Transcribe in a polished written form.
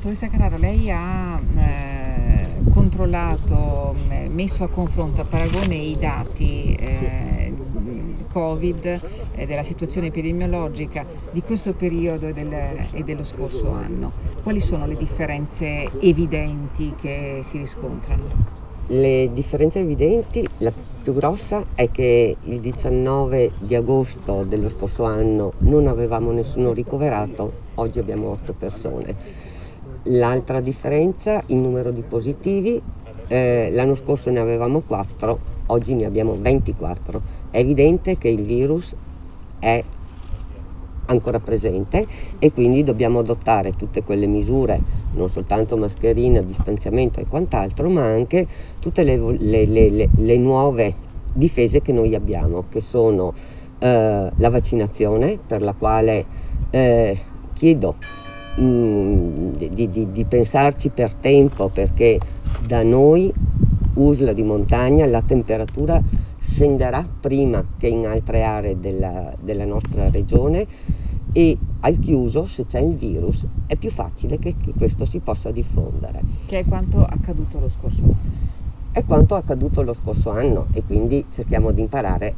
Dottoressa Carraro, lei ha controllato, messo a confronto, a paragone i dati Covid, della situazione epidemiologica di questo periodo e dello scorso anno. Quali sono le differenze evidenti che si riscontrano? Le differenze evidenti, la più grossa è che il 19 di agosto dello scorso anno non avevamo nessuno ricoverato, oggi abbiamo 8 persone. L'altra differenza, il numero di positivi, l'anno scorso ne avevamo 4, oggi ne abbiamo 24. È evidente che il virus è ancora presente e quindi dobbiamo adottare tutte quelle misure, non soltanto mascherina, distanziamento e quant'altro, ma anche tutte le nuove difese che noi abbiamo, che sono la vaccinazione, per la quale chiedo di pensarci per tempo, perché da noi, Usla di montagna, la temperatura scenderà prima che in altre aree della nostra regione, e al chiuso, se c'è il virus, è più facile che questo si possa diffondere. Che è quanto accaduto lo scorso anno. È quanto accaduto lo scorso anno, e quindi cerchiamo di imparare